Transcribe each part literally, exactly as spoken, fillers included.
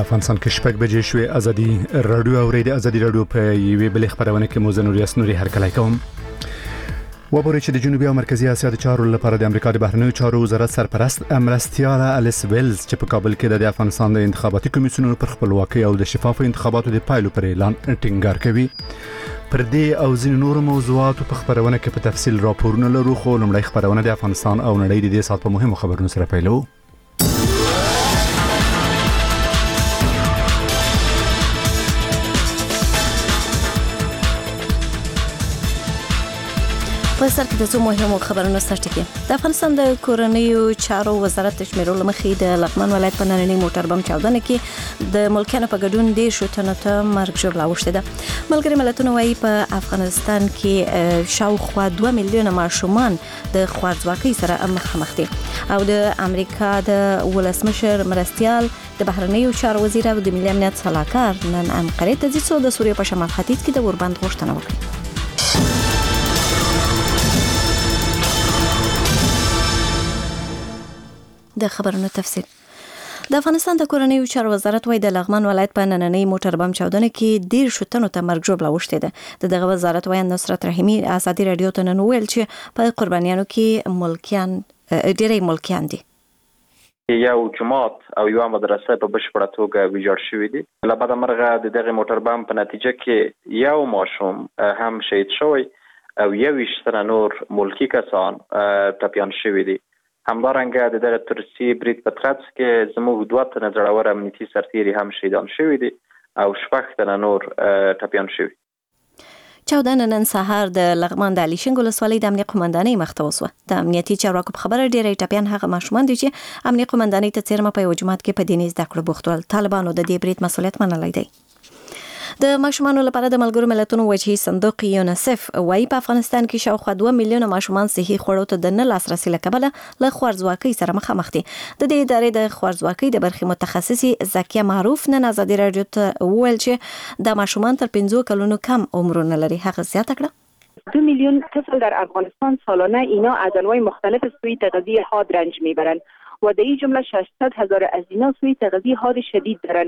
افغانستان کې شپږ بجې شوې. ازادي رادیو اوري د ازادي رادیو په یوې بلې خبرونه کې موزه نور یاسنوري هرکلی کوم. وبوري چې د جنوبي او مرکزی اسیا د چارو لپاره د امریکا د بهرنیو چارو وزارت سرپرست مرستیال الیس ویلز چې په کابل کې د افغانستان د انتخاباتي کمیسیونونو پر خپلواکۍ او د شفافو انتخاباتو د پایلو پر اعلان ټینګار کوي. پر دې او ځینو نورو موضوعاتو په خبرونه کې په تفصیل راپورونه لرو، خو لومړی خبرونه د افغانستان او نړۍ د دې سات په مهمو خبرونو سره پیلو. په سر کې د څو مهمو خبرونو سرټکی. د افغانستان د کورنیو چارو وزارت د شمیرو لمخې د لغمان ولایت په نننۍ موټر بم چاودنه کې د ملکیانو په ګډون ډیر شو تنه ته مرګ ژوبله اوښته ده. ملګری ملتونه وايي په افغانستان کې شاوخوا دوه میلیونه ماشومان د خوارځواکۍ سره مخامخ دي او د امریکا د ولسمشر مرستیال د بهرنیو چارو وزیر او د ملي امنیت صلاحکار نن انقرې ته ځي څو د سوریې په شمال ختیځ کې د اوربند غوښتنه وکړي. د خبرونو تفصیل. د افغانستان د کورنیو چارو وزارت وايي د لغمان ولایت په نننۍ موټر بم چاودنه کې ډیر شو تنو ته مرګ ژوبله اوښته ده. د دغه وزارت وايي نصرت رحیمی ازادي رادیو ته نن ویل چې په قربانیانو کې ملکیان ډیری ملکیان دي. یو جماعت او یو مدرسه په بشپړه توګه ویجاړ شوې دي. له بده مرغه د دغه موټر بم په نتیجه کې یو ماشوم هم شهید شوی او یو ویشتنه نور ملکی کسان ټپیان شوي دي. همدارنګه د دغه ترسي برید په ترڅ کې زموږ دوه تنه زړور امنیتي سرتیري هم شهیدان شوي دي او شپږ تنه نور ټپیان شوي. چاودنه نن سهار د لغمان د علي شنګ ولسوالۍ د امنیت قومندانۍ مخته وسوه. د امنیتي چارواکو په خبره ډیری ټپیان هغه ماشومان دي چې امنیت قومندانۍ ته څیرمه په یو جماعت کې په دیني زده کړو بوخت ول. طالبانو د دې برید مسؤلیت منلی دی. د ماشومانو لپاره د ملګرو ملتونو وجهي صندوق یونیسف وايي په افغانستان کې شاوخوا دوه میلیونه ماشومان صحي خوړو ته د نه لاسرسي له کبله له خوارځواکۍ سره مخامخ دي. د دې ادارې د خوارځواکۍ د برخې متخصصي زکیه معروف نن ازادي رادیو ته وویل چې د ماشومان تر پنځو کلونو کم عمرونه لري. هغه زیاته کړه دو میلیون طفل در افغانستان سالانه اینا از انواع مختلف سوی تغذیه حاد رنج میبرند و در این جمله ششصد هزار از اینا سوی تغذیه حاد شدید دارند.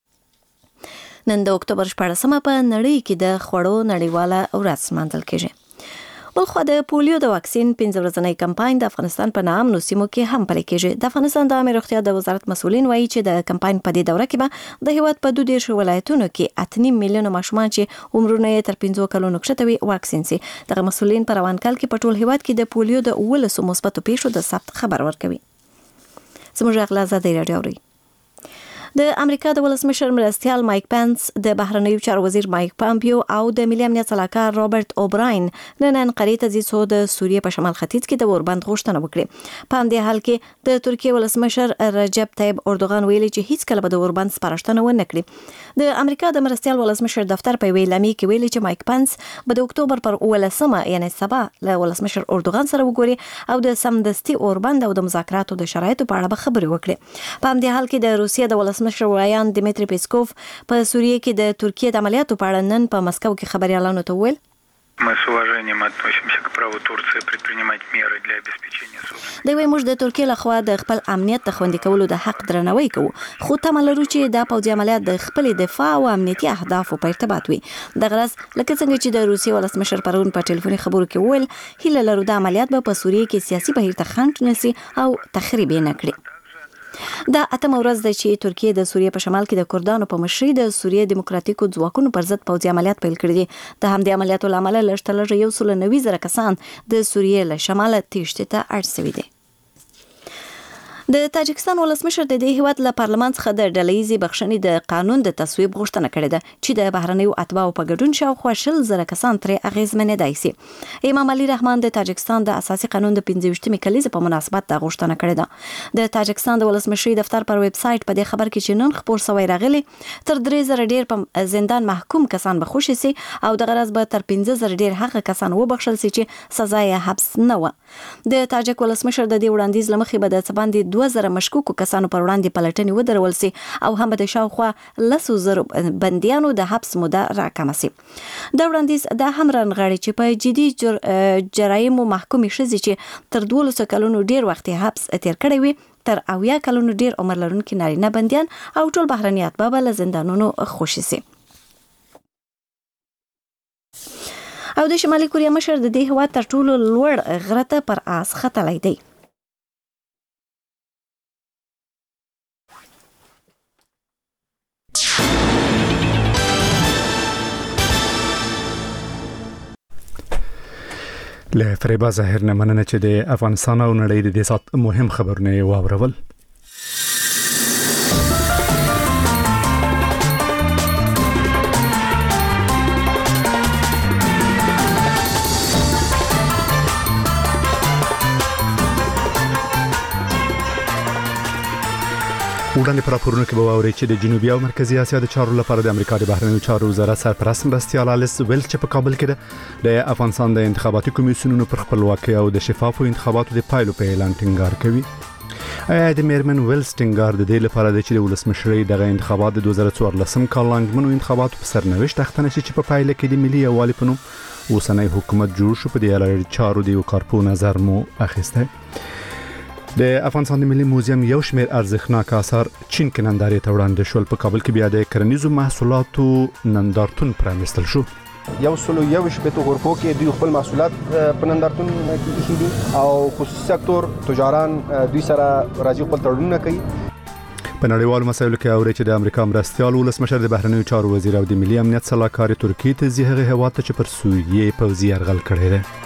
نن د اکتوبر شپاړسمه په نړۍ کې د خوړو نړیواله ورځ لمانځل کېږي. بلخو د پولیو د واکسین پنځه ورځنی کمپاین د افغانستان په نامنو سیمو کې هم پلی کېږي. د افغانستان د عامه روغتیا د وزارت مسؤلین وایي چې د کمپاین په دې دوره کې به د هیواد په دوه دیرش ولایتونو کې اته نیم میلیونه ماشومان چې عمرونه یې تر پنځو کلونو کښته وي واکسین شي. دغه مسؤلین په روان کال کې په ټول هیواد کې د پولیو د اوولسو مثبتو پیښو د ثبت خبر ورکوي. زموږ غلا ازادي رادیو اوري. د امریکا د ولسمشر مرستیال مایک پنس د بهرنیو چارو وزیر مایک پامپیو او د ملي امنیت صلاحکار رابرټ اوبراین نن انقرې ته ځي څو د سوریې په شمال ختیځ کې د اوربند غوښتنه وکړي. په همدې حال کې د ترکیې ولسمشر رجب طیب اردوغان ویلي چې هیڅ کله به د اوربند سپارښتنه ونه کړي. د امریکا د مرستیال ولسمشر دفتر په اعلامیه کې ویلي چې مایک پنس به د اکتوبر پر اوولسمه یعنی سبا له ولسمشر اردوغان سره وګوري او د سمدستي اوربند او د مذاکراتو د شرایطو په اړه به خبرې وکړي. په همدې حال کې د روسیې د ولسمشر مشروعیان دیمیتری پیسکوف په سوریه کې د ترکیې د عملیاتو په اړه نن په مسکو کې خبريالانو ته وویل Мы с уважением относимся к праву Турции предпринимать меры для обеспечения собственности. دوی موږ د ترکیې لخوا د خپل امنیت د خوندي کولو د حق درناوی کوو، خو تمه لرو چې دا پوځي عملیات د خپل دفاع او امنیتي اهدافو په ارتباط وي. د غرض لکه څنګه چې د روسیې ولسمشر پرون په ټلیفوني خبرو کې وویل هیله لرو د عملیات به په سوریه کې سیاسي بهیر ته خنډ نشي او تخریب نه کړي. دا اتمه ورځ ده چې ترکیه د سوریې په شمال کې د کردانو په مشرۍ د سوریې دیموکراتیکو ځواکونو پر ضد پوځي عملیات پیل کړي دي. د همدې عملیاتو له امله لږ تر لږه یو سل او نوي زره کسان د سوریې له شماله تېښتې ته اړ شوي دي. د تاجکستان ولسمشر د دې هیواد له پارلمان څخه د ډلهیزې بخښنې د قانون د تصویب غوښتنه کړې ده چې د بهرنیو اتباعو په ګډون شاوخوا شل زره کسان ترې اغېزمنېدای شي. امام علي رحمان د تاجکستان د اساسي قانون د پنځه ویشتمې کلیزې په مناسبت دا غوښتنه کړې ده. د تاجکستان د ولسمشرۍ دفتر پر ویب سایټ په دې خبر کې چې نن خبر سوی راغلی تر درې زره ډیر په زندان محکوم کسان به خوشي سي او د غرض به تر پنځه زره ډیر هغه کسان وبخښل سي چې سزا یې حبس نه و. د تاجک ولسمشر د دې وړاندیز لمخې به د څباندې دوه زره مشکوکو کسانو پر وړاندې پلټنې ودرول سي او هم د شاوخوا لسو زره بندیانو د حبس موده راکمه سي. د وړاندیز د هم رانغاړي چې په جدي جر... جرایمو محکومې ښځې چې تر دولسو کلونو ډیر وخت حبس تیر کړی وي تر اویا کلونو ډیر عمر لرونکي نارینه بنديان او ټول بهرنیات به له زندانونو خوشي سي. او د شمالي کوریا مشر د دې هوا تر ټولو لوړ غره ته پر آس ختلی دی. له فریبا ظاهر نه مننه چې د افغانستان او نړۍ د دې سات مهم خبرونه واورول. وړاندې پر راپورونو کې به واورئ چې د جنوبي او مرکزی اسیا د چارو لپاره د امریکا د بهرنیو چارو وزارت سرپرست مرستیال الیس ویلز چې په کابل کې د افغانستان د انتخاباتي کمیسیونونو پر خپلواکۍ او د شفافو انتخاباتو د پایلو په اعلان ټینګار کوي. ایا د میرمن ویلز ټینګار د دې لپاره چې د ولسمشرۍ دغه انتخابات د دوه زره څوارلسم کال لاندمنو انتخاباتو په سرنوشت اخته نشي چې په پایله کې د ملي یووالي په نوم اوسنی حکومت جوړ شو. په دې اړه چارو د یو کارپو نظر مو اخیسته. د افغانستان د ملي موزیم یو شمېر ارزښتناک آثار چین کې نندارې ته وړاندې شول. په کابل کې بیا د کرنیزو محصولاتو نندارتون پرانیستل شو. یو سلو یو شپږ غرفو کې دوی خپل محصولات په نندارتون کې ایښي دي او خصوصي سکتور تجاران دوی سره راځي خپل تړونونه کوي. په نړیوالو مسایلو کې اوري چې د امریکا مرستیال ولسمشر د بهرنیو چارو وزیر او د ملي امنیت صلاحکار ترکیې ته ځي هغه هیواد ته چې پر سوریې پوځي یرغل کړی دی.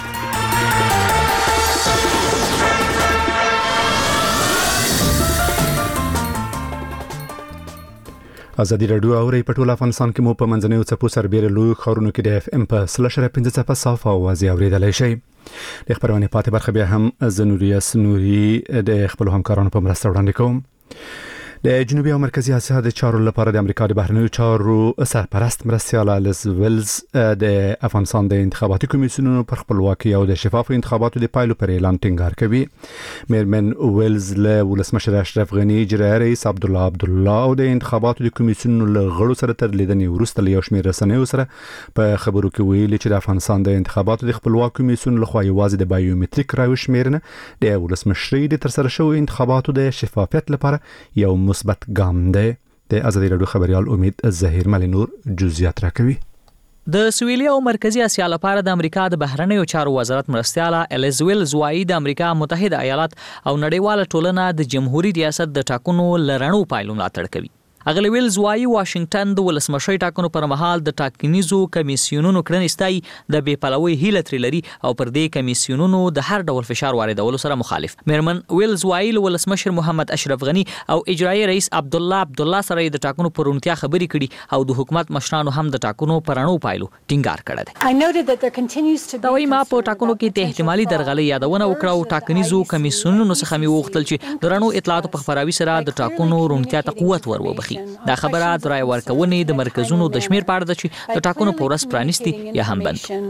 ازادي رادیو اوري په ټول افغانستان کې مو په منځنیو څپو سربېره لوی ښارونو کې د اف ام په سلشره پنځه څپه صاف اواز اوریدلای شي. د خبرونه پاتې برخه بیا هم زنوریا سنوري د خپل همکارانو په مرسته وړاندې کوم. د جنوبي او مرکزی اسیا د چارو لپاره د امریکا د بهرنیو چارو سرپرست مرستیال الیس ویلز د افغانستان د انتخاباتي کمیسیونونو پر خپلواکۍ او د شفافو انتخاباتو د پایلو پر اعلان ټینګار کوي. میرمن ویلز له ولسمشر اشرف غنی، اجرایي رئیس عبد الله عبد الله او د انتخاباتو د کمیسیونونو له غړو سره تر لیدنې وروسته له یو شمېر رسنیو سره په خبرو کې ویلي چې د افغانستان د انتخاباتو د خپلواک کمیسیون لخوا یوازې د بایومټریک راوشمیرنه د ولسمشرۍ د ترسره شوی انتخاباتو د شفافیت لپاره یو مثبت ګام دی. د ازادي رادیو خبريال امید ظهیر ملنور جزئیات راکوي. د سویلي او مرکزی اسیا لپاره د امریکا د بهرنیو چارو وزارت مرستیاله الیس ویلز وايي د امریکا متحده ایالات او نړیواله ټولنه د جمهوریت ریاست د ټاکنو لرنو پایلو ملاتړ کوي. اغلی ویلز وايي واشنگټن د ولسمشرۍ ټاکنو پر مهال د ټاکنیزو کمیسیونونو کړنې ستایي د بې پلوۍ هیله ترې لري او پر دې کمیسیونونو د هر ډول فشار واردولو سره مخالف. میرمن ویلز وايي ولسمشر محمد اشرف غنی او اجرایي رئیس عبد الله عبد الله سره د ټاکنو پر روڼتیا خبرې کړي او د حکومت مشرانو هم د ټاکنو پر رڼو پایلو ټینګار کړی دی. دا وايي ما په ټاکنو کې د احتمالي درغلۍ یادونه وکړه او ټاکنیزو کمیسیونونو څخه مې وغوښتل چې د رڼو اطلاعاتو په خبراوي سره د ټاکنو روڼتیا ته قوت وربخي. دا خبره د رای ورکونې د مرکزونو د شمیر په اړه ده چې د ټاکنو په ورځ پرانیستي یا هم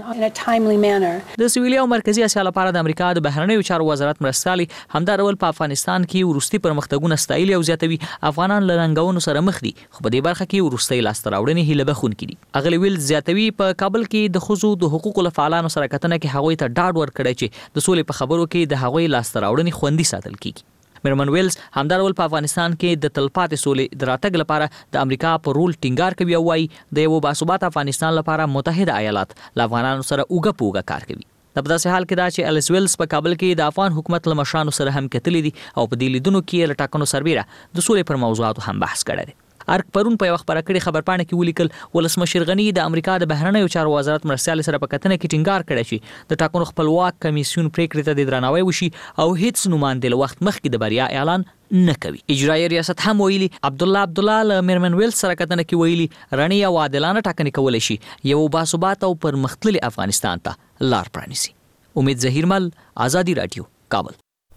بند. د سویلي او مرکزی اسیا لپاره د امریکا د بهرنیو چارو وزارت مرستیال همدا ډول په افغانستان کې ورستي پرمختګونه ستایل او زیاتوي. افغانان له رنګونو سره مخ دي خو په دې برخه کې ورستي لاسته راوړنې هیله بخون کړي. اغلی ویل زیاتوي په کابل کې د خزو د حقوقو فعالانو سره کتنه کې هغوی ته ډاډ ورکړي چې د سولې په خبرو کې د هغوی لاسته راوړنې خوندي ساتل کیږي. میرمن ویلز همدارول په افغانستان کې د تلپاتې سولې د راتګ لپاره د امریکا په رول ټینګار کوي او وايي د یو باثبات افغانستان لپاره متحده ایالات له افغانانو سره اوګه پوګه کار کوي. د په داسې حال کې دا چې الیس ویلز په کابل کې د افغان حکومت له مشرانو سره هم کتلې دي او په دې لیدونو کې له ټاکنو سربېره د سولې پر موضوعاتو هم بحث کړی دی. ارک پرون په وخت پرکړې خبرپاڼه کې ولیکل ولسمشر غنی د امریکا د بهرنیو چارو وزارت مرستیال سره په کتنه کې ټینګار کړی چې د ټاکنو خپلواک کمیسیون پریکړې ته د درناوی وشي او هیڅ نوماندې له وخت مخکې د بریا اعلان نه کوي. اجرایي ریاست هم ویلي عبد الله عبد الله له میرمن ویلز سره کتنه کې ویلي رڼې او عادلانه ټاکنې کولای شي یو باثبات او پرمختللي افغانستان ته لار پرانیسي. امید ظهیر مل، آزادی رادیو، کابل.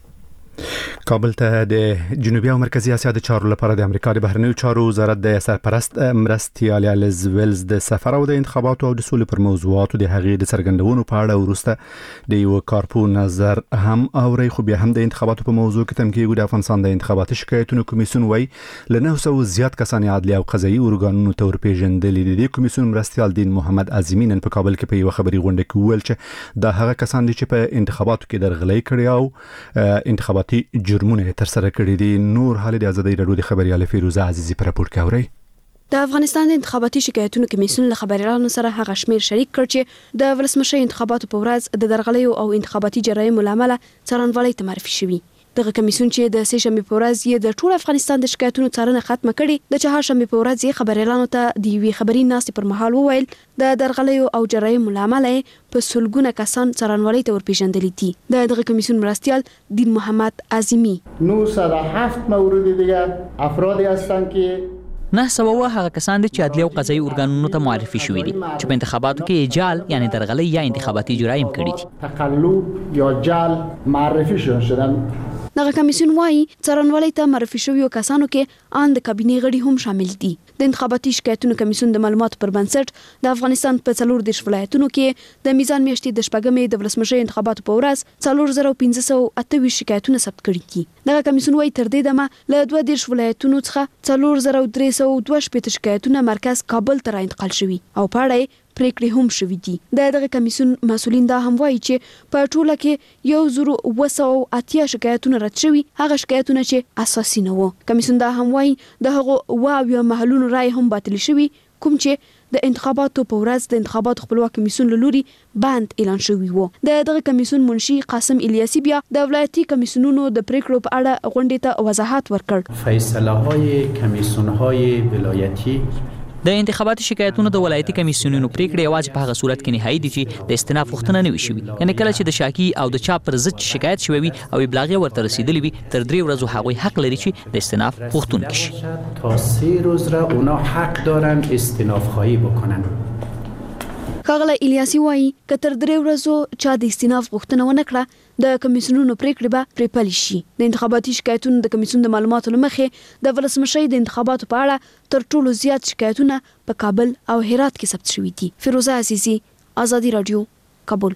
کابل ته د جنوبي او مرکزی اسیا د چارو لپاره د امریکا د بهرنیو چارو وزارت د سرپرست مرستیال الیس ویلز د سفر او د انتخاباتو او د سولې پر موضوعاتو د هغې د څرګندونو په اړه وروسته د یو کارپو نظر هم اوري. خو بیا هم د انتخاباتو په موضوع کې تمکیږي. د افغانستان د انتخاباتي شکایتونو کمیسیون وايي له نه سوه زیات کسان عدلي او قضایي ارګانونو ته ورپېژندلي دي. د کمیسیون مرستیال دین محمد عظیمی نن په کابل کې په یو خبري غونډه کې وویل چې دا هغه کسان دي چې په انتخاباتو کې درغلي کړې او انتخاباتي جرمونه تر سره کړي دي. نور حال د ازادي رادیو د خبرياله فیروزه عزیزی پر راپور کوي. د افغانستان د انتخاباتي شکایتونو کمیسیون له خبريالانو سره هغه شمیر شریک کړ چې د ولسمشر انتخاباتو په ورځ د درغلیو او انتخاباتي جرایمو لامل څارنوالۍ ته معرفي شوی. دغه کمیسیون چې د سه شنبې په ورځ یې د ټول افغانستان د شکایتونو څارنه ختمه کړې، د چهارشنبې په ورځ یې خبريالانو ته د یوې خبري ناستې پر مهال وویل د درغلیو او جرایمو لامل په سلګونه کسان څارنوالۍ ته ورپېژندلي دي. د دغه کمیسیون مرستیال دین محمد عظیمی نهصد و هفت مورد دیگه افرادی هستند که نه سوه هغه کسان دي چې عدلي او قضایي ارګانونو ته معرفي شوي دي چې په انتخاباتو کې جال یعنی درغلي یا انتخاباتي جرایم کړي دي. تقلب یا جال معرفي شدن. دغه کمیسیون وايي څارنوالۍ ته معرفي شویو کسانو کې ان د کابینې غړي هم شامل دي. د انتخاباتي شکایتونو کمیسیون د معلوماتو پر بنسټ د افغانستان په څلور دیرش ولایتونو کې د میزان میاشتې د شپږمې د ولسمشر انتخاباتو په ورځ څلور زره پنځه سوه اته ویشت شکایتونه ثبت کړي دي. دغه کمیسیون وايي تر دې دمه له دوه دیرش ولایتونو څخه څلور زره درې سوه دوه شپېته شکایتونه مرکز کابل ته راانتقال شوي او په اړه پریکړې هم شوې دي. د دغه کمیسیون مسؤلین دا هم وایي چې په ټوله کې یو زرو اوه سوه اتیا شکایتونه رد شوي، هغه شکایتونه چې اساسي نه وو. کمیسیون دا هم وایي د هغو اوه اویا محلونو رای هم باطل شوي کوم چې د انتخاباتو په ورځ د انتخاباتو خپلواک کمیسیون له لوري بند اعلان شوی وو. د دغه کمیسیون منشي قاسم الیاسی بیا د ولایتي کمیسیونونو د پریکړو په اړه غونډې ته وضاحت ورکړ. فیصله‌های کمیسیون‌های ولایتي د انتخاباتي شکایتونو د ولایتي کمیسیونونو پریکړې یوازې په هغه صورت کې نهایی دي چې د استئناف غوښتنه نه وي شوې، یعنې کله چې د شاکي او د چا پر ضد شکایت شوی وي او ابلاغیه ورته رسیدلې وي تر درې ورځو هغوی حق لري چې د استئناف غوښتونکي شي. تا سه روز را اونا حق دارن استئناف خواهی بکنن. ښاغلی الیاسی وایي که تر درې ورځو چا د استئناف غوښتنه ونه کړه د کمیسیونونو پریکړې به پرې پلي شي. د انتخاباتي شکایتونو د کمیسیون د معلوماتو له مخې د ولسمشر د انتخاباتو په اړه تر ټولو زیات شکایتونه په کابل او هرات کې ثبت شوي دي. فیروزه عزیزی، ازادي رادیو، کابل.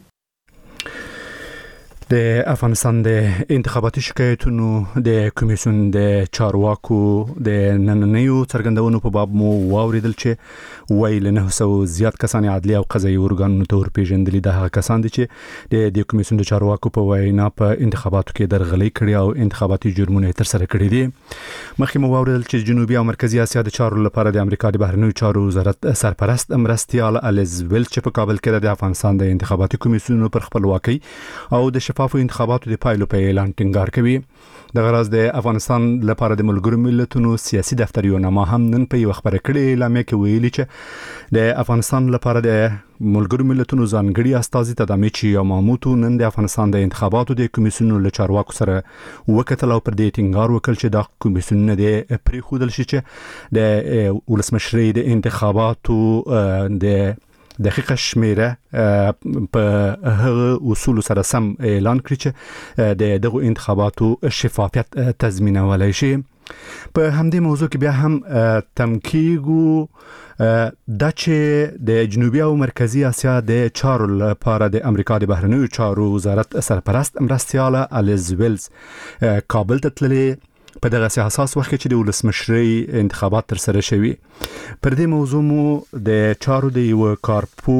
د افغانستان د انتخاباتي شکایتونو د کمیسیون د چارواکو د نننیو څرګندونو په باب مو واوریدل چې ویل نه سو زیات کسان عدلي او قضایي ارګانونو ته ورپېژندلي. د هغه کسان دي چې د د کمیسیون د چارواکو په وینا په انتخاباتو کې درغلي کړي او انتخاباتي جرمونه تر سره کړي دي. مخکې مو واوریدل چې جنوبي او مرکزی اسیا د چارو لپاره د امریکا د بهرنیو چارو وزارت سرپرست مرستیال الیز ویلز چې په کابل کې د افغانستان د انتخاباتي کمیسیونونو پر خپلواکۍ او د شفافو انتخاباتو د پایلو په اعلان ټینګار کوي. د غرض د افغانستان لپاره د ملګرو ملتونو سیاسي دفتر یو نامه هم نن په یو خبره کړې اعلامیه کې ویلي چې د افغانستان لپاره د ملګرو ملتونو ځانګړي استازي تدامي چې یاماموتو نن د افغانستان د انتخاباتو د کمیسیونونو له چارواکو سره وکتل او پر دې ټینګار وکړ چې دا کمیسیونونه د پریښودل شي چې د ولسمشرۍ د انتخاباتو د دقیقه شمیره په هغه اصول سره سم اعلان کړی چې د دغه انتخاباتو شفافیت تضمینولای شي. په همدې موضوع کې بیا هم تمکیګو د چې د جنوبي او مرکزی اسیا د چارو لپاره د امریکا د بهرنیو چارو وزارت سرپرست مرستیال الیز ویلز کابل ته تللی په دغه حساس وخت کې چې د ولسمشرۍ انتخابات تر سره شوي. پر دې موضوع مو د چارو د یو کارپو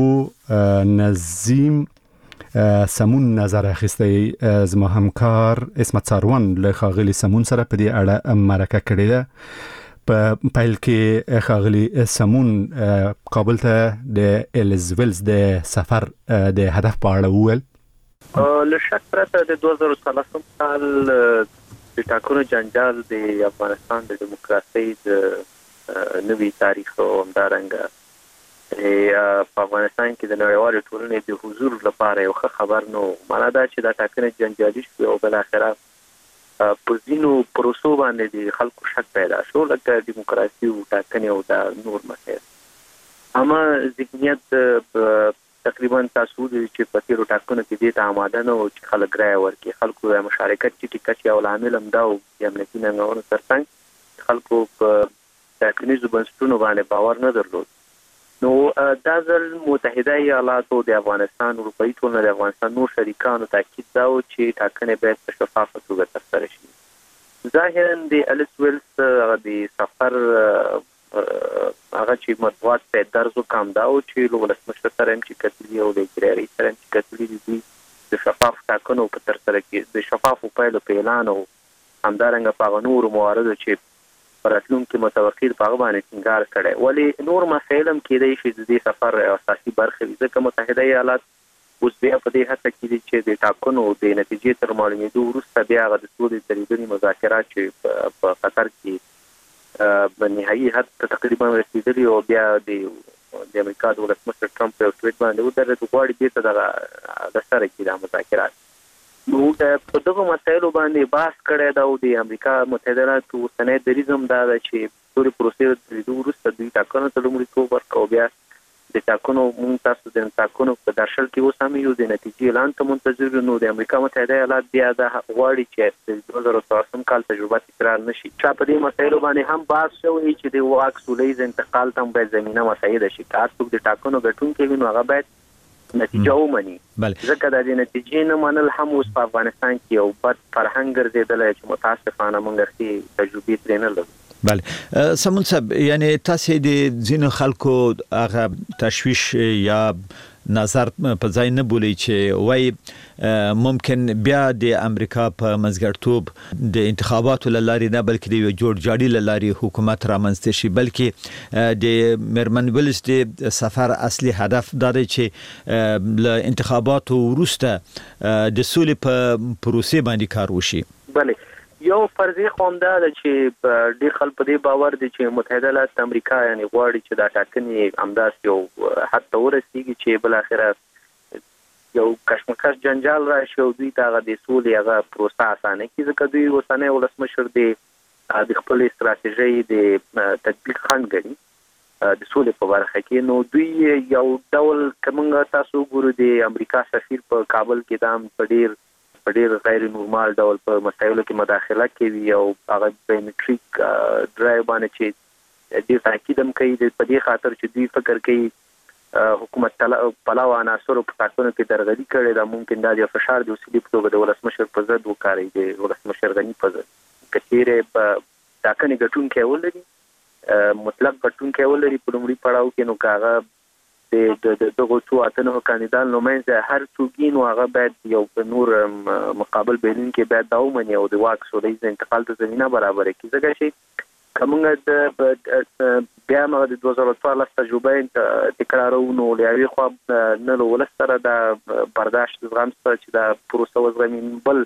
نظیم سمون نظر اخیستی. زما همکار اسمت ساروان له ښاغلي سمون سره په دې اړه مرکه کړې ده. په پیل کې ښاغلي سمون کابل ته د الیز ویلز د سفر د هدف په اړه وویل. له شک پرته د دوه زره څلورم کال د ټاکنو جنجال د افغانستان د دیموکراسۍ د نوي تاریخ او همدارنګه په افغانستان کې د نړیوالې ټولنې د حضور لپاره یو ښه خبر نو معنا دا چې دا ټاکنې جنجالي شوې او بالاخره په ځینو پروسو باندې د خلکو شک پیدا شو لکه دیموکراسي او ټاکنې او د نور مسایل. اما ذهنیت تقریبا تاسو د چې په تیرو ټاکنو کې دې ته آماده نه او چې خلک رایه ورکړي، خلکو د مشارکت چې ټیکټ یو لامل هم دا و د امنیتي ننګونو ترڅنګ خلکو په ټاکنیزو بنسټونو باندې باور نه درلود. نو دا ځل متحده ایالاتو د افغانستان اروپایي ټولنه د افغانستان نور شریکانو تاکید دا و چې ټاکنې باید په شفافه توګه ترسره شي. ظاهرا د الیس ویلز د سفر هغه چې مطبوعات په درز وکم دا او چې له ولسمشر سره هم چې کتلي او د اجرایي سره هم چې کتلي دي د شفاف ټاکنو په تر سره کې د شفافو پایلو په اعلان او همدارنګه په نور مواردو چې راتلونکي متوقع په هغه باندې ټینګار کړي. ولې نور مسایل هم کېدای شي د دې سفر اساسي برخه وي، ځکه متحده ایالات اوس بیا په دې هڅه کې دي چې د ټاکنو د نتیجې تر معلومېدو وروسته بیا هغه د سولې تړوني مذاکرات چې په قطر کې په نهایي حد ته تقریبا رسېدلي او بیا د د امریکا د ولسمشر ټرمپ په ټویټ باندې ودرېد غواړي بېرته دغه د سره کې دا مذاکرات. نو په دغه مسایلو باندې بحث کړی دا او د امریکا متحده ایالاتو اوسنی دریځ هم دا ده چې ټولې پروسې ترېدو وروسته دوی ټاکنو ته لومړیتوب ورکړي او بیا د ټاکنو مونږ تاسو د ټاکنو په درشل کې اوس هم یو د نتیجې اعلان ته منتظر یو. نو د امریکا متحده ایالات بیا دا غواړي چې د دوه زره څلورم کال تجربه تکرار نشي. چې په دې مسایلو باندې هم بحث شوی چې د واک سولیز انتقال ته باید زمينه مساعده شي. که څوک د ټاکنو ګټونکي وي نو هغه باید نتیجه ومني، ځکه د دې نتیجې نه منل هم اوس په افغانستان کې یو بد فرهنګ ګرځېدلی چې متاسفانه موږ ښې تجربې ترې نه لرو. بله سمون صاحب، یعنی تاسو د ځینو خلکو هغه تشویش یا نظر په ځای نه بولی چې وای ممکن بیا د امریکا په منځګړیتوب د انتخاباتو لاري نه بلکې د یو جوړ جاړي لاري حکومت رامنځته شي، بلکې د میرمن ویلز د سفر اصلي هدف دا دی چې له انتخاباتو وروسته د سولې په پروسې باندې کار وشي. بله یو فرضي قوم دا ده چې ډېر خلک په دې باور دي چې متحده ایالات امریکا یعنی غواړي چې دا ټاکنې همداسې یو حد ته ورسېږي چې بالاخره یو کشمکش جنجال راشي او دوی ته هغه د سولې هغه پروسه اسانه کړي، ځکه دوی اوسنی ولسمشر د خپلې استراتیژۍ د تطبیق خنډ ګڼي د سولې په برخه کې. نو دوی یو ډول که موږ تاسو وګورو د امریکا سفیر په کابل کې دا هم په ډېر په ډېر غیر نورمال ډول په مسایلو کې مداخله کوي او هغه بایومټریک ډرایو باندې چې ډېر تاکید هم کوي په دې خاطر چې دوی فکر کوي حکومت پلاو عناصرو په ټاکنو کې درغلي کړې ده، ممکن دا د فشار د وسیلې په توګه د ولسمشر په ضد وکاروي، د ولسمشر غني په ضد. که چیرې په ټاکنې ګټونکی ولري مطلق ګټونکی ولري په لومړي پړاو کې، نو که هغه د دغو څو اتنه کاندیدان لومړی هر څوک نو هغه باید یو نور مقابل بینونکي باید دا ومني او د واک سولیز انتقال ته زمینه برابره کړي. ځکه چې که موږ د بیا موږ د دوه زره څوارلس تجربه تکرارو نو له یوې خوا نه له ولس سره دا برداشت زغم سره چې دا پروسه وزغمي، بل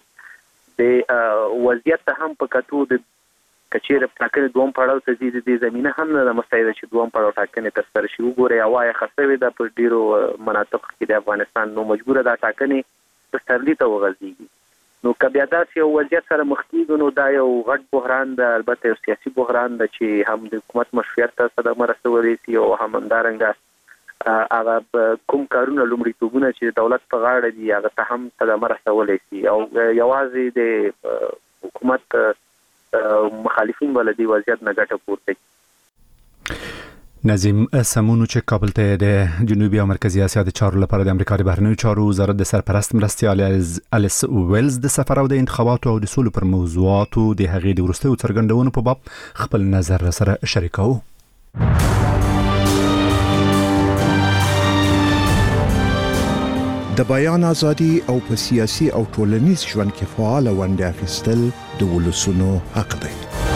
د وضعیت ته هم په کتو د کچېره ټاکنې دوم پړاو ته ځي د زمينه هم نه مساعده چې دوم پړاو ټاکنې ترسره شي. وګورئ هوا خاصوي د په ډیرو مناطق کې د افغانستان نو مجبوره ده ټاکنې ترسرلی ته وغځيږي. نو کبیا داسې یو وضعیت سره مخ کیږي نو دا یو غټ بحران ده، البته یو سیاسي بحران ده چې هم د حکومت مشروعیت ته صدمه رسولی شي او هم همدارنګه هغه کوم کارونه لومړیتوبونه چې دولت په غاړه دي هغه ته هم صدمه رسولی شي او یوازې د حکومت مخالفین ولدي وضعیت نه ګټه پورته. نظیم سمونو چې کابل ته د جنوبي او مرکزی اسیا د چارو لپاره د امریکا د بهرنیو چارو وزارت د سرپرست مرستیال الیس ویلز د سفر او د انتخاباتو او د سولې پر موضوعاتو د هغې د وروستیو څرګندونو په باب خپل نظر سره شریکو. د بیان ازادي او په سیاسي او ټولنیز ژوند کې فعال ونډه اخیستل د ولسونو حق دی.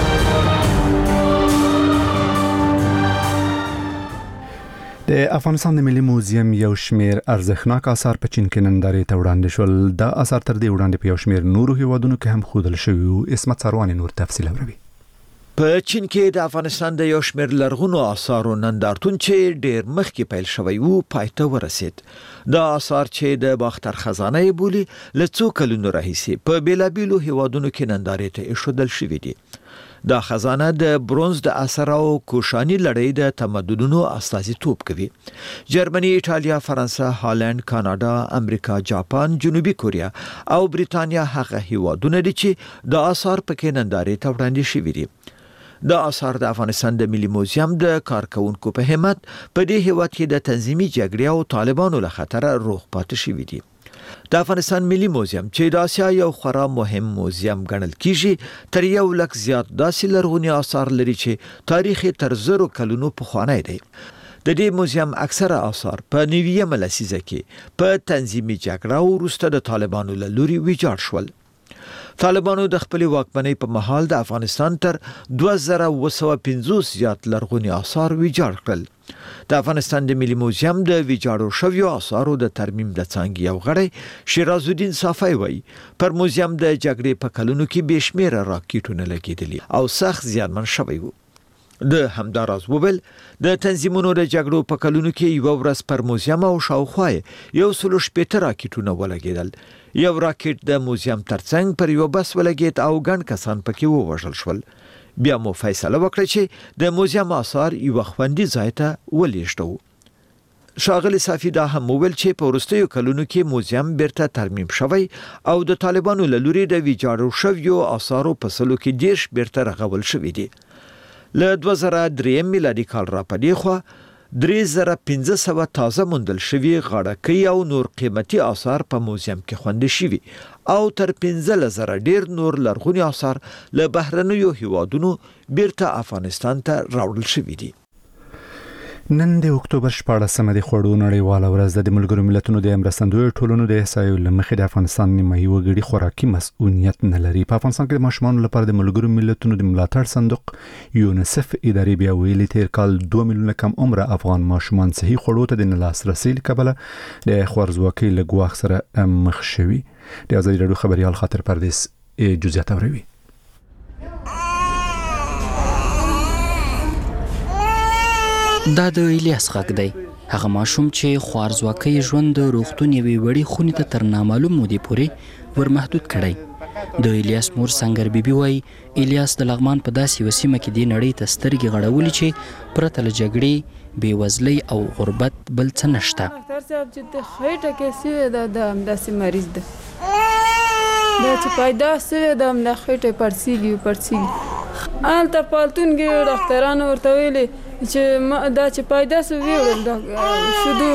د افغانستان د ملي موزیم یو شمیر ارزښتناک آثار په چین کې نندارې ته وړاندې شول. دا آثار تر دې وړاندې په یو شمیر نورو هیوادونو کې هم ښودل شوي وو. اسمت سروان نور تفصیل اوري. په چین کې د افغانستان د یو شمیر لرغونو آثارو نندارتون چې ډیر مخکې پیل شوی وو پای ته ورسید. دا آثار چې د باختر خزانه بولی له څو کلونو راهیسې په بیلابیلو هیوادونو کې نندارې ته ایښودل شوي دي. دا خزانه د برونز د اثر او کوشانی لړۍ د تمدنونو استازیتوب کوي. جرمني، ایټالیا، فرانسه، هالند، کاناډا، امریکا، جاپان، جنوبي کوریا او بریتانیا هغه هیوادونه دي چې د آثار پکې نندارې ته وړاندې شوي دي. دا آثار د افغانستان د ملي موزیم د کارکونکو په همت په دې هیواد کې د تنظیمي جګړې او طالبانو له خطر روغ پاتې شوي دي. د افغانستان ملي موزیم چې د اسیا یو خورا مهم موزیم ګڼل کیږي تر یو لک زیات داسې لرغوني آثار لري چې تاریخ تر زرو کلونو پخوانی دی. د دې موزیم اکثره آثار په نویمه لسیزه کې په تنظیمي جګړه او وروسته د طالبانو له لوري ویجاړ شول. طالبانو د خپل واکمنۍ په مهال د افغانستان تر دوه زره اوه سوه پنځوس زیات لرغوني آثار ویجاړ کړل. د افغانستان د ملي موزیم د ویجاړو شویو آثارو د ترمیم د څانګې یو غړی شیراز الدین صافی وایي پر موزیم د جګړې په کلونو کې بې شمېره راکېټونه لګېدلي او سخت زیانمن شوی وو. د همداراز وویل د تنظیمونو د جګړو په کلونو کې یوه ورځ پر موزیم او شاوخوا یو سلو شپېته راکېټونه ولګېدل. یو راکېټ د موزیم ترڅنګ پر یو بس ولګېد او ګڼ کسان پکې ووژل شول. بیا مو فیصله وکړه چې د موزیم آثار یوه خوندي ځای ته ولېږدوو. ښاغلي صافي دا هم وویل چې په وروستیو کلونو کې موزیم بیرته ترمیم شوی او د طالبانو له لوري د ویجاړو شویو آثارو په سلو کې دېرش بیرته رغول شوي دي. له دوه زره درېیم میلادي کال را پدې خوا درې زره پنځه سوه تازه موندل شوي غاړکۍ او نور قیمتي آثار په موزیم کې خوندي شوي او تر پنځلس زره ډیر نور لرغوني آثار له بهرنیو هیوادونو بیرته افغانستان ته راوړل شوي دي. نن د اکتوبر شپاړسمه د خوړو نړیواله ورځ ده. د ملګرو ملتونو د مرستندویو ټولنو د احصایو له مخې د افغانستان نیمایي وګړي خوراکي مسؤلیت نه لري. په افغانستان کې د ماشومانو لپاره د ملګرو ملتونو د ملاتړ صندوق یونیسف ادارې بیا ویلي تیر کال دوه میلیونه کم عمره افغان ماشومان صحي خوړو ته د نه لاسرسي له کبله د خوارځواکۍ له ګواښ سره مخ شوي. د ازادي راډیو خبریال خاطر پردیس جزئیات اوري. دا د الیاس غږ دی، هغه ماشوم چې خوارځواکۍ ژوند د روغتون یوې وړې خونې ته تر نامعلوم مودې پورې ورمحدود کړی. د الیاس مور سنگر بیبي وایي الیاس د لغمان په داسې یوه سیمه کې دې نړۍ ته سترګې غړولې چې پرته له جګړې، بېوزلۍ او غربت بل څه نشته. ډاکټر صاحب چې د خېټه کې سوی ده د همداسې مریض ده، دا چې پیدا سوی ده همدا خېټه پړسېږي پړسېږي. هلته پالتون کې ډاکټرانو ورته ویلې چې دا چې پیدا سو ویوړل شدو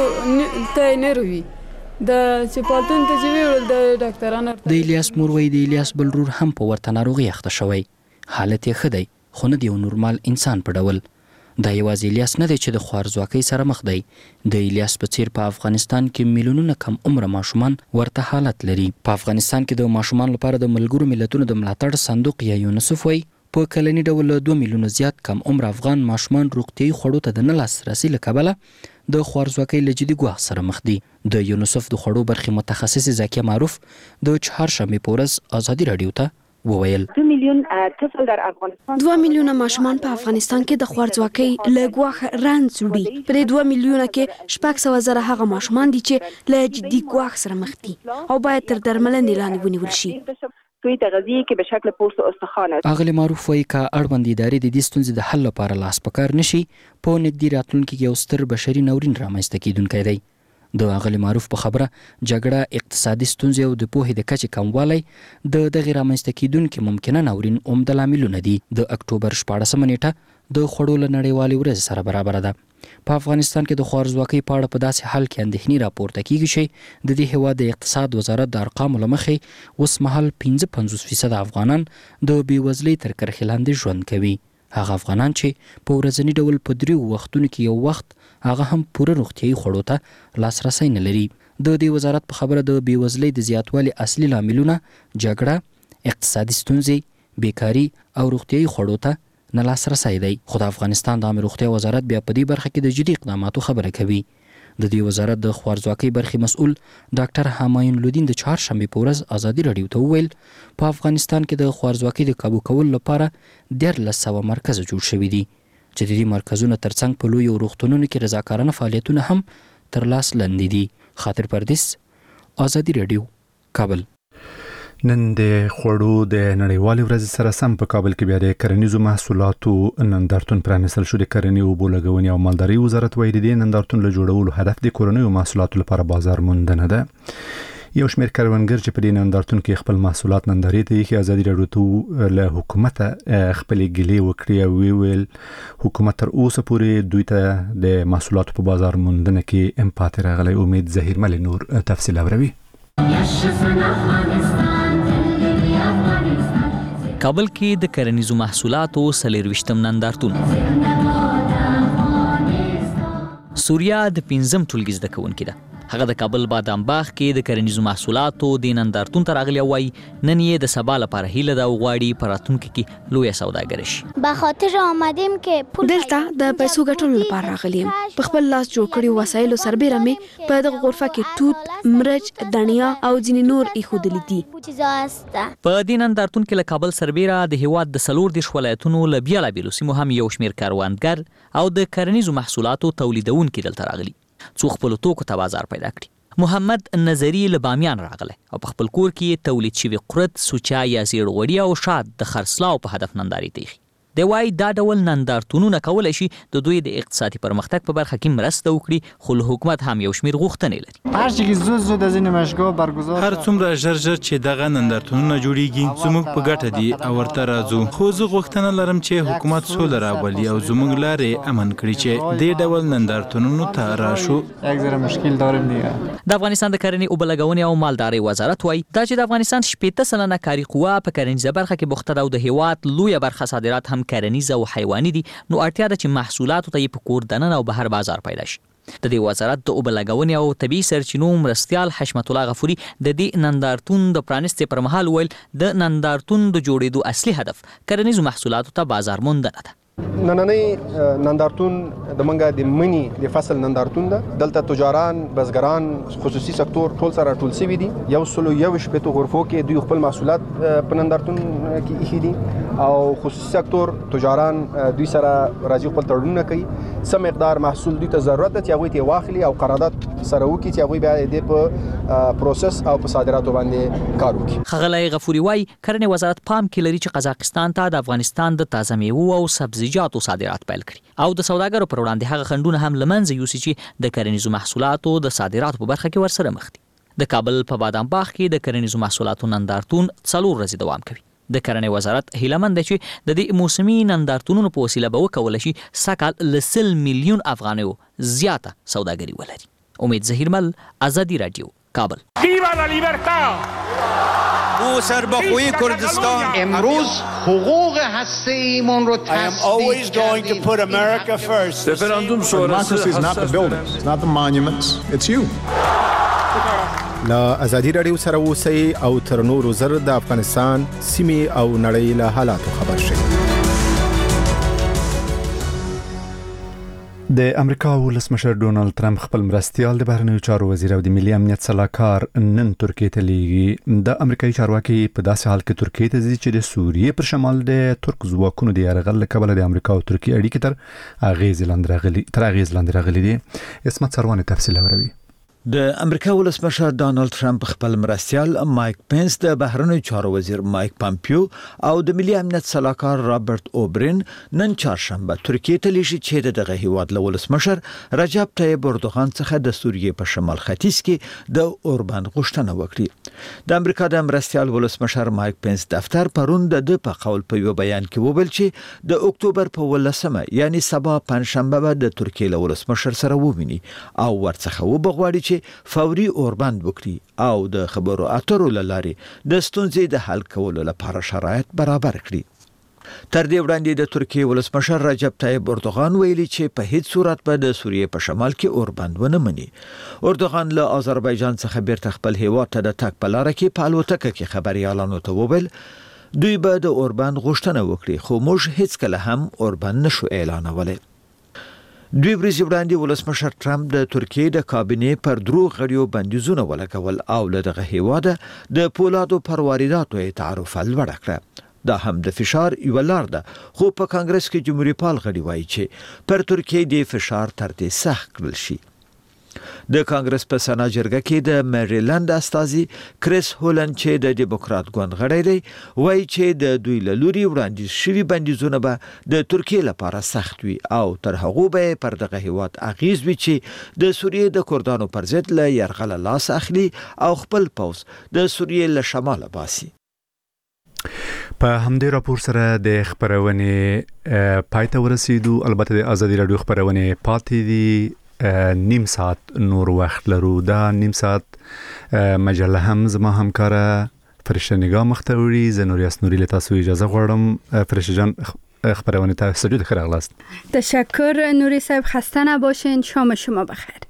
ته نه روي دا چې پالتون ته چې ویوړل د ډاکټرانو. د الیاس مور وایي د الیاس بل ورور هم په ورته ناروغي اخته شوی، حالت یې ښه دی خو نه د یو نورمال انسان په ډول. دا یوازې الیاس نه دی چې د خوارځواکۍ سره مخ دی، د الیاس په څیر په افغانستان کې میلیونونه کم عمره ماشومان ورته حالت لري. په افغانستان کې د ماشومان لپاره د ملګرو ملتونو د ملاتړ صندوق یا یونیسف وایي په کلني ډول دوه میلیونه زیات کم عمر افغان ماشومان روغتیايي خوړو ته د نه لاسرسي له کبله د خوارځواکۍ له جدي ګواښ سره مخ دي. د یونیسف د خوړو برخې متخصص زکیه معروف د چهارشنبې په ورځ ازادي راډیو ته وویل دوه میلیون طفل در افغانستان دوه میلیونه ماشومان په افغانستان کې د خوارځواکۍ له ګواښ رنځ وړي. په دې دوه میلیونه کې شپږ سوه زره هغه ماشومان دي چې له جدي ګواښ سره مخ دي او باید تر درملنې لاندې ونیول شي. توی تغذیه که به شکل پوست و استخوان است. اغلی معروف وایي که اړوند ادارې د دې ستونزې د حل لپاره لاس په کار نشي، په نږدې راتلونکي کې یو ستر بشري ناورین رامنځته کیدونکی دی. د اغلی معروف په خبره جګړه، اقتصادي ستونزې او د پوهې د کچې کموالی د دغې رامنځته کیدونکي ممکنه ناورین عمده لاملونه دي. د اکتوبر شپاړسمه نیټه د خوړو له نړیوالې ورځې سره برابره ده. په افغانستان کې د خوارځواکۍ په اړه په داسې حال کې اندېښنې راپورته کیږي چې د دې هیواد د اقتصاد وزارت د ارقامو له مخې اوس مهال پنځه پنځوس فیصده افغانان د بېوزلۍ تر کرښې لاندې ژوند کوي. هغه افغانان چې په ورځني ډول په دریو وختونو کې یو وخت هغه هم پوره روغتیايي خوړو ته لاسرسی نه لري. د دې وزارت په خبره د بېوزلۍ د زیاتوالي اصلي لاملونه جګړه، اقتصادي ستونزې، بیکاري او روغتیايي خوړو ته نه لاسرسی دی. خو د افغانستان د عامه روغتیا وزارت بیا په دې برخه کې د جدي اقداماتو خبره کوي. د دې وزارت د خوارځواکۍ برخې مسؤل ډاکټر همایون لودین د چهارشنبې په ورځ ازادي راډیو ته وویل په افغانستان کې د خوارځواکۍ د کابو کولو لپاره دیارلس سوه مرکزه جوړ شوي دي چې د دې مرکزونو ترڅنګ په لویو روغتونونو کې رضاکارانه فعالیتونه هم تر لاس لاندې دي. خاطر پردیس، ازادي راډیو، کابل. نن د خوړو د نړیوالې ورځې سره سم په کابل کې بیا د کرنیزو محصولاتو نندارتون پرانیستل شو. د کرنې، اوبو لګونې او مالدارۍ وزارت وایي د دې نندارتون له جوړولو هدف د کورنیو محصولاتو لپاره بازار موندنه ده. یو شمېر کروندګر چې په دې نندارتون کې خپل محصولات نندارې ته ایښي ازادي راډیو ته له حکومته خپلې ګیلې وکړې او ویل حکومت تر اوسه پورې دوی ته د محصولاتو په بازار موندنه کې ام پاتې راغلی. امید زهیرمل نور تفصیل اوروي. کابل کې د کرنیزو محصولاتو څلېرویشتم نندارتون. سوریا د پنځم ټولګي زده کوونکې ده. هغه د کابل بادام باغ کې د کرنیزو محصولاتو د نندارتون ته راغلی وای نن یې د سبا لپاره هیله ده غواړي په راتلونکي کې لوی سوداګر شي. به خاطر آمدیم که پول دلته د پیسو ګټلو لپاره راغلیم. په خپل لاس جوړ کړي وسایلو سربېره مې په دغه غرفه کې توت، مرچ، دڼیا او ځینې نور ایښودلي دي. په دې نندارتون کې له کابل سربېره د هیواد د څلور دېرش ولایتونو له بېلابېلو سیمو هم یو شمېر کروندګر او د کرنیزو محصولاتو تولیدونکي دلته راغلي څو خپلو توکو ته بازار پیدا کړي. محمد نظری له بامیان راغلی او په خپل کور کې تولید شوي قرت، سوچا یا زیړ غوړي او شات د خرڅلاو په هدف نندارې ته ایښي. دی وایي دا ډول نندارتونونه کولی شي د دوی د اقتصادي پرمختګ په برخه کې مرسته وکړي، خو له حکومت هم یو شمېر غوښتنې لري. هر چې زود زود از این مشغول برگزار هر څومره ژر ژر چې دغه نندارتونونه جوړیږي زموږ په ګټه دي او ورته راځو. خو زه غوښتنه لرم چې حکومت سوله راولي او زموږ لارې امن کړي چې دې ډول نندارتونونو ته راشو. یک ذره مشکل داریم دیگه. د افغانستان د کرنې، اوبه لګونې او مالدارۍ وزارت وایي دا چې د افغانستان شپېته سلنه کاري قوه په کرنیزه برخه کې بوخته ده او د هیواد لویه برخه صادرات هم کرنیز او حیواني دي، نو اړتیا ده چې محصولاتو ته یې په کور دننه او بهر بازار پیدا شي. د دې وزارت د اوبه لګونې او طبیعي سرچینو مرستیال حشمت الله غفوري د دې نندارتون د پرانیستې پر مهال ویل د نندارتون د جوړېدو اصلي هدف کرنیزو محصولاتو ته بازار موندنه ده. نننی نندارتون د منګه د منی د فصل نندارتون ده. دلته تجاران، بزګران، خصوصي سکتور ټول سره ټول سوي دي. یو سلو یو شپېتو غرفو کې دوی خپل محصولات په نندارتون کې ایښي دي او خصوصي سکتور تجاران دوی سره راځي خپل تړونونه کوي. څه مقدار محصول دوی ته ضرورت ده چې هغوی ته واخلي او قرارداد سره وکړي چې هغوی بیا د په پروسس او په صادراتو باندې کار وکړي. ښاغلی غفوري وایي کرنې وزارت پام کې لري چې قزاقستان ته د افغانستان د تازه میوو او سبزیجاتو صادرات پیل کړي او د سوداګرو پر وړاندې هغه خنډونه هم له منځه یوسي چې د کرنیزو محصولاتو د صادراتو په برخه کې ورسره مخ دي. د کابل په بادام باغ کې د کرنیزو محصولاتو نندارتون څلور ورځې دوام کوي. د کرنې وزارت هیله مند دی چې د دې موسمي نندارتونونو په وسیله به وکولی شي سږکال له سل میلیون افغانیو زیاته سوداګري ولري. امید ظهیرمل، آزادی رادیو، کابل. ویوا لا لیبرتا! او سربخوی کردستان امروز حقوق هسته ایمان رو I am always going to put America first. Referendum democracy is not the buildings, it's not the monuments, it's you. لا ازادي رادیو سره اوسئ او تر نورو زر د افغانستان سیمې او نړۍ له حالاتو خبر شئ. د امریکا ولسمشر ډونالد ترامپ خپل مرستیال د بهرنیو چارو وزیر او د ملي امنیت سلاکار نن ترکیه ته لیږي. د امریکایي چارواکي په داسې حال کې ترکیه ته ځي چې د سوریې پر شمال د ترک ځواکونو د یرغل له کبله د امریکا او ترکیه اړیکې تر اغیز لاندې راغلي تر اغیز لاندې راغلي دي. اسمت سروان تفصیل اوروي. د امریکا ولسمشر ډانلډ ترامپ خپل مرستیال مایک پنس، د بهرنیو چارو وزیر مایک پامپیو او د ملي امنیت سلاکار رابرټ اوبرین نن چهارشنبه ترکیه ته لیږي چې دغه هیواد له ولسمشر رجب طیب اردوغان څخه د سوریې په شمال ختیځ کې د اوربان غوښتنه وکړي. د امریکا د مرستیال ولسمشر مایک پنس دفتر پرون د په قول په یو بیان کې وویل چې د اکتوبر په ولسمه یعنی سبا پنځشنبه به د ترکیه له ولسمشر سره وویني او ورڅخه وبغواړي چې فوري اوربند وکړي او د خبرو اترو لارې د ستونزې د حل کولو لپاره شرایط برابر کړي. تر دې وړاندې د ترکیه ولسمشر رجب طیب اردوغان ویلي چې په هیڅ صورت به د سوریې په شمال کې اوربند ونه مني. اردوغان له آذربایجان څخه بیرته خپل هیواد ته د تګ په لاره کې په الوتکه کې خبريالانو ته وویل دوی به د اوربند غوښتنه وکړي خو موږ هیڅ کله هم اوربند نشو اعلانولی. دوی ورځې وړاندې ولسمشر ترامپ د ترکیې د کابینې پر درو غړیو بندیزونه ولګول او له دغه هیواده د پولادو پر وارداتو یې تعرفه لوړه کړه. دا هم د فشار یوه لار ده، خو په کانګرس کې جمهوریت پال غړي وایي چې پر ترکیې د فشار تر دې سخت کړل شي. د کانګرس په سنا جرګه کې د میریلند استازي کریس هولند چې د ډیموکرات ګوند غړی دی وایي چې د دوی له لوري وړاندیز شوي بندیزونه به د ترکیې لپاره سخت وي او تر هغو به پر دغه هیواد اغیز وي چې د سوریې د کردانو پر ضد له یرغله لاس اخلي او خپل پوځ د سوریې له شماله باسي. په همدې راپور سره د خبرونې پای ته ورسېدو. البته د ازادي رادیو خبرونې پاتې دي نیم ساعت نور وخت لرو. دا نیم ساعت مجله هم زما همکاره فرشته نگاه مخته وړي. زه نوریاس نوري له تاسو اجازه غواړم. فرشته جان خبرونه ته استودیو ته راغلاست. تشکر نوری صاحب، خسته نباشین. شام شما بخیر.